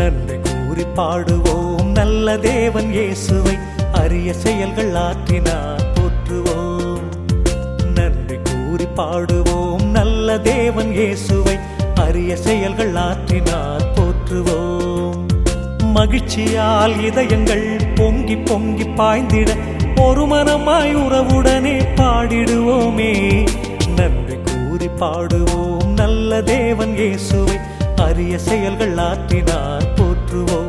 நன்றி கூறி பாடுவோம் நல்ல தேவன் இயேசுவை, அரிய செயல்கள் ஆற்றினார் போற்றுவோம். நன்றி கூறி பாடுவோம் நல்ல தேவன் இயேசுவை, அரிய செயல்கள் ஆற்றினார் போற்றுவோம். மகிழ்ச்சியால் இதயங்கள் பொங்கி பொங்கி பாய்ந்திட ஒரு மனமாய் உறவுடனே பாடிடுவோமே. நன்றி கூறி பாடுவோம் நல்ல தேவன் இயேசுவை, அரிய செயல்கள் ஆற்றினார் போற்றுவோம்.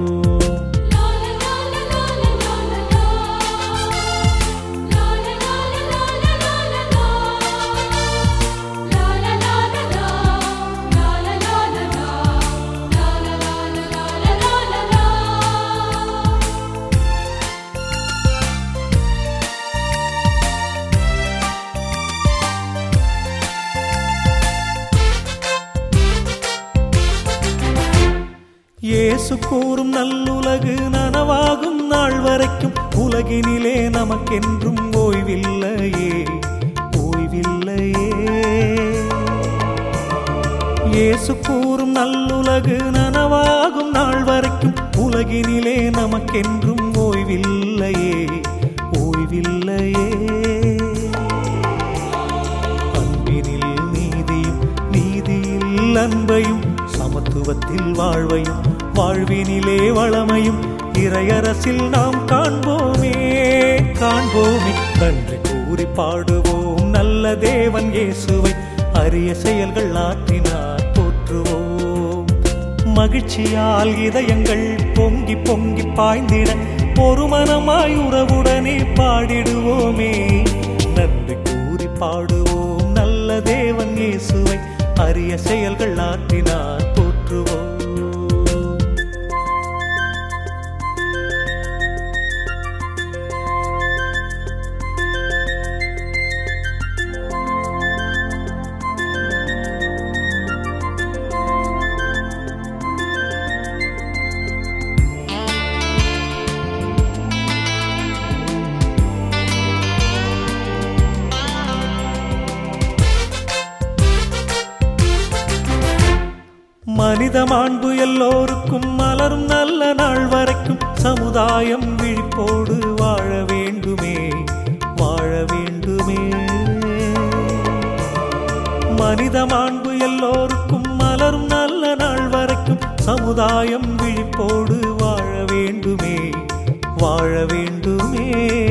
இயேசு கூறும் நல்லுலகு நனவாகும் நாள் வரைக்கும் உலகினிலே நமக்கென்றும் ஓய்வில்லையே, ஓய்வில்லையே. இயேசு கூறும் நல்லுலகு நனவாகும் நாள் வரைக்கும் உலகினிலே நமக்கென்றும் ஓய்வில்லையே, ஓய்வில்லையே. அன்பினில் நீதியும், நீதியில் அன்பையும், சமத்துவத்தில் வாழ்வையும், வாழ்வினிலே வளமையும் இறையரசில் நாம் காண்போமே, காண்போமே. நன்றி கூறி பாடுவோம் நல்ல தேவன் இயேசுவை, அரிய செயல்கள் ஆற்றினார் போற்றுவோம். மகிழ்ச்சியால் இதயங்கள் பொங்கி பொங்கி பாய்ந்திட ஒரு மனமாய் உறவுடனே பாடிடுவோமே. நன்றி கூறி பாடுவோம் நல்ல தேவன் இயேசுவை, அரிய செயல்கள் ஆற்றினார் போற்றுவோம். மனித மாண்பு எல்லோருக்கும் மலரும் நல்ல நாள் வரைக்கும் சமுதாயம் விழிப்போடு வாழ வேண்டுமே, வாழ வேண்டுமே. மனித மாண்பு எல்லோருக்கும் மலரும் நல்ல நாள் வரைக்கும் சமுதாயம் விழிப்போடு வாழ வேண்டுமே, வாழ வேண்டுமே.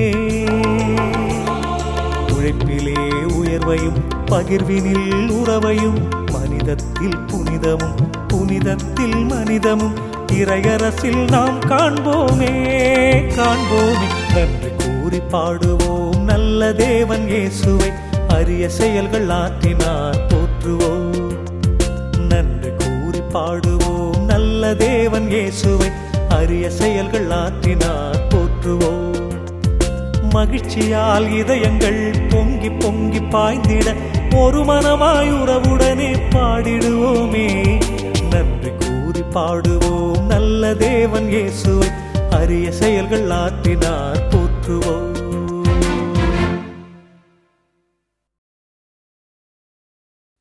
உழைப்பிலே உயர்வையும் பகிர்வினில் உறவையும், மனிதத்தில் புனிதமும் புனிதத்தில் மனிதமும் இறையரசில் நாம் காண்போமே, காண்போமே. நன்றி கூறி பாடுவோம் நல்ல தேவன் இயேசுவை, அரிய செயல்கள் ஆற்றினார் போற்றுவோம். நன்றி கூறி பாடுவோம் நல்ல தேவன் இயேசுவை, அரிய செயல்கள் ஆற்றினார் போற்றுவோம். மகிழ்ச்சியால் இதயங்கள் பொங்கி பொங்கி பாய்ந்திட ஒரு மனமாய் உறவுடனே பாடிடுவோமே. நன்றி கூறி பாடுவோம் நல்ல தேவன் இயேசுவை, அரிய செயல்கள் ஆற்றினார் போற்றுவோம்.